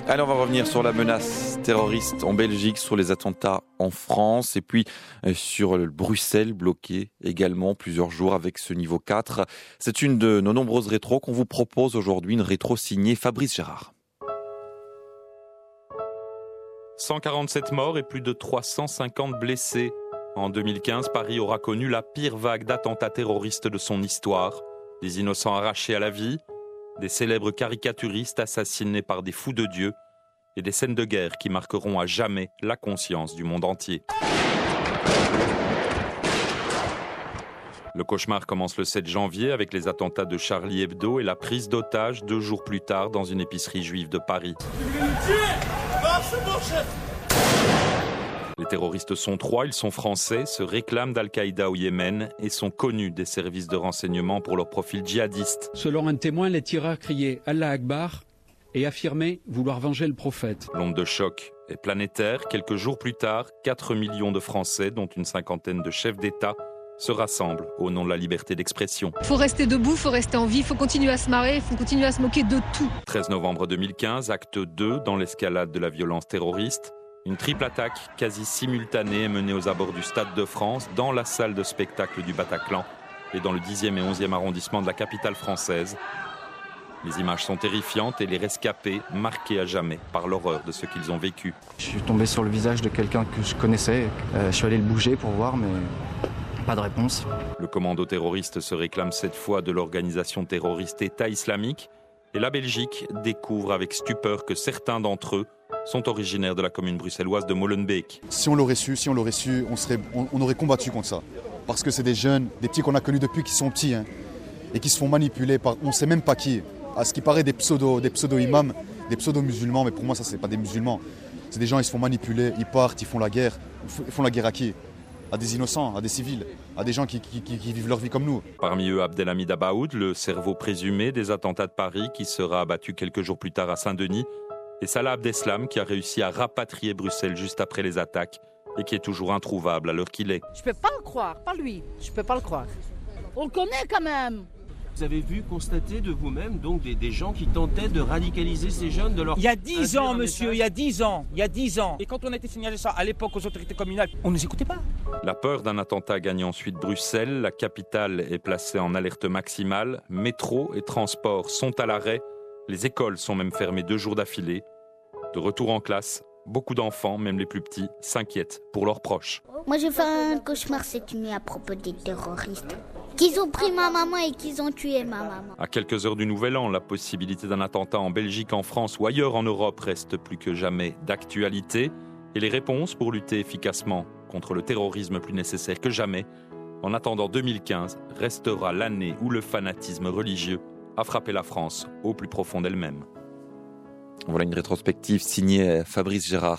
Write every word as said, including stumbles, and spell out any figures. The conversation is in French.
Allez, on va revenir sur la menace terroriste en Belgique, sur les attentats en France et puis sur Bruxelles, bloqué également plusieurs jours avec ce niveau quatre. C'est une de nos nombreuses rétros qu'on vous propose aujourd'hui, une rétro signée Fabrice Gérard. cent quarante-sept morts et plus de trois cent cinquante blessés. En deux mille quinze, Paris aura connu la pire vague d'attentats terroristes de son histoire. Des innocents arrachés à la vie, des célèbres caricaturistes assassinés par des fous de Dieu et des scènes de guerre qui marqueront à jamais la conscience du monde entier. Le cauchemar commence le sept janvier avec les attentats de Charlie Hebdo et la prise d'otages deux jours plus tard dans une épicerie juive de Paris. Les terroristes sont trois, ils sont français, se réclament d'Al-Qaïda au Yémen et sont connus des services de renseignement pour leur profil djihadiste. Selon un témoin, les tireurs criaient « Allah Akbar » et affirmaient vouloir venger le prophète. L'onde de choc est planétaire. Quelques jours plus tard, quatre millions de Français, dont une cinquantaine de chefs d'État, se rassemblent au nom de la liberté d'expression. Il faut rester debout, il faut rester en vie, il faut continuer à se marrer, il faut continuer à se moquer de tout. treize novembre deux mille quinze, acte deux dans l'escalade de la violence terroriste. Une triple attaque quasi simultanée est menée aux abords du Stade de France, dans la salle de spectacle du Bataclan et dans le dixième et onzième arrondissement de la capitale française. Les images sont terrifiantes et les rescapés marqués à jamais par l'horreur de ce qu'ils ont vécu. Je suis tombé sur le visage de quelqu'un que je connaissais. Euh, je suis allé le bouger pour voir, mais pas de réponse. Le commando terroriste se réclame cette fois de l'organisation terroriste État islamique et la Belgique découvre avec stupeur que certains d'entre eux sont originaires de la commune bruxelloise de Molenbeek. Si on l'aurait su, si on l'aurait su, on, serait, on, on aurait combattu contre ça. Parce que c'est des jeunes, des petits qu'on a connus depuis qu'ils sont petits, hein, et qui se font manipuler par on ne sait même pas qui. À ce qui paraît des pseudo, des pseudo-imams, des pseudo-musulmans, mais pour moi ça c'est pas des musulmans. C'est des gens, ils se font manipuler, ils partent, ils font la guerre. Ils font la guerre à qui ? À des innocents, à des civils, à des gens qui, qui, qui, qui vivent leur vie comme nous. Parmi eux, Abdelhamid Abaoud, le cerveau présumé des attentats de Paris, qui sera abattu quelques jours plus tard à Saint-Denis, et Salah Abdeslam, qui a réussi à rapatrier Bruxelles juste après les attaques et qui est toujours introuvable à l'heure qu'il est. Je peux pas le croire, pas lui, je peux pas le croire. On le connaît quand même. Vous avez vu, constater de vous-même donc des, des gens qui tentaient de radicaliser ces jeunes de leur... Il y a dix ans, monsieur, il y a dix ans, il y a dix ans. Et quand on a été signalé ça à l'époque aux autorités communales, on ne nous écoutait pas. La peur d'un attentat gagne ensuite Bruxelles. La capitale est placée en alerte maximale. Métro et transports sont à l'arrêt. Les écoles sont même fermées deux jours d'affilée. De retour en classe, beaucoup d'enfants, même les plus petits, s'inquiètent pour leurs proches. Moi j'ai fait un cauchemar cette nuit à propos des terroristes. Qu'ils ont pris ma maman et qu'ils ont tué ma maman. À quelques heures du Nouvel An, la possibilité d'un attentat en Belgique, en France ou ailleurs en Europe reste plus que jamais d'actualité. Et les réponses pour lutter efficacement contre le terrorisme plus nécessaires que jamais, en attendant deux mille quinze, restera l'année où le fanatisme religieux a frappé la France au plus profond d'elle-même. Voilà une rétrospective signée Fabrice Gérard.